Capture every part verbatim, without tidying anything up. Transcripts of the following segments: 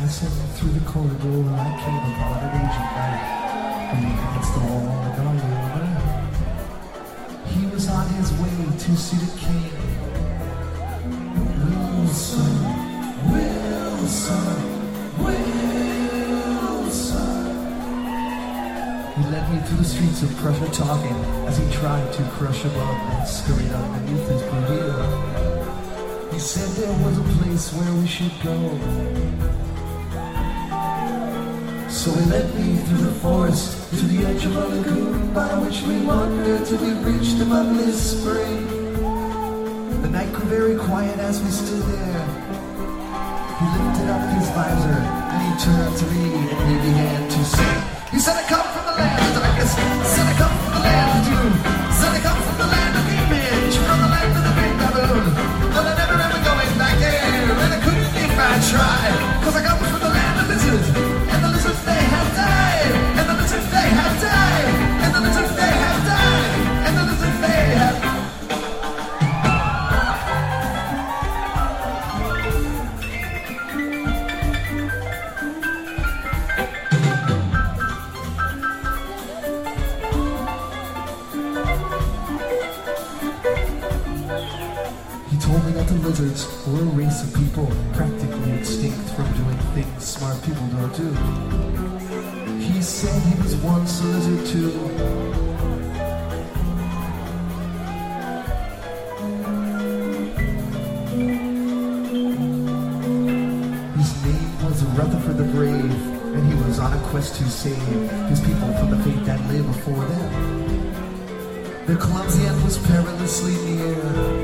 Listen, through the corridor I came upon an aging knight, leaning against the wall and all over. He was on his way to see the king. Wilson, Wilson, Wilson. He led me through the streets of Prussia talking as he tried to crush a bug that scurried underneath his bravado. He said there was a place where we should go. So he led me through the forest to the edge of a lagoon by which we wandered till we reached a bloodless spring. The night grew very quiet as we stood there. He lifted up his visor and he turned to me and he began to sing. He said, I come from the land of darkness. He said, I come from the land of doom. He said, I come from the land of image, from the land of the big baboon. But I never ever going back there, and I couldn't if I tried. Cause I come from the land of lizards, and the lizards they have died, and the lizards they have died, and the lizards they have died, and the lizards they have died. Lizards were a race of people practically extinct from doing things smart people don't do. He said he was once a lizard too. His name was Rutherford the Brave, and he was on a quest to save his people from the fate that lay before them. Their clumsy end was perilously near.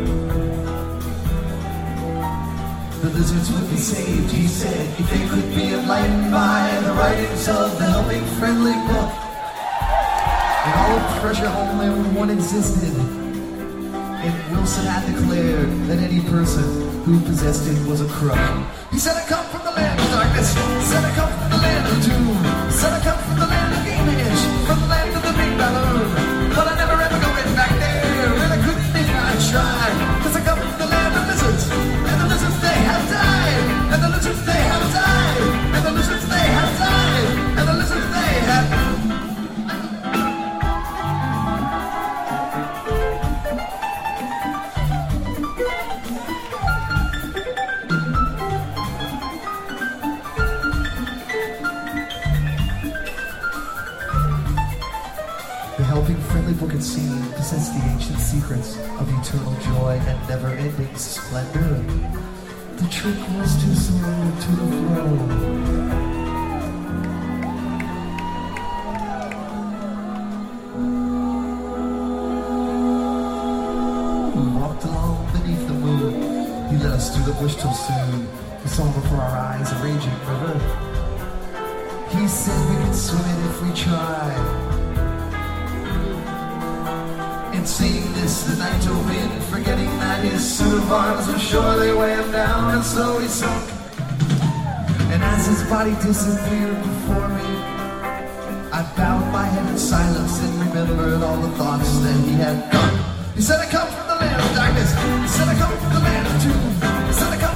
The lizards would be saved, he said, if they could be enlightened by the writings of the helping friendly book. In all of Prussia only one existed, and Wilson had declared that any person who possessed it was a crook. He said, I come from the land of darkness. He said, I come from the land of doom. He said, I come from the land of image, from the land of the big baboon. But I never ever going back there, and I couldn't if I tried. Cause I come from the land of lizards, and the lizards they have died, and the lizards they have died, and the lizards they have died, and the lizards they have died. The helping friendly book it seemed possessed the ancient secrets of eternal joy and never-ending splendor. The trick was to surrender to the flow. We walked along beneath the moon. He led us through the bush till soon we saw before our eyes a raging river. He said we could swim it if we tried. And seeing this the night to win, forgetting that his suit of arms would surely weigh him down, and so he sunk. And as his body disappeared before me, I bowed my head in silence and remembered all the thoughts that he had done. He said, I come from the land of darkness. He said, I come from the land of doom. He said, I come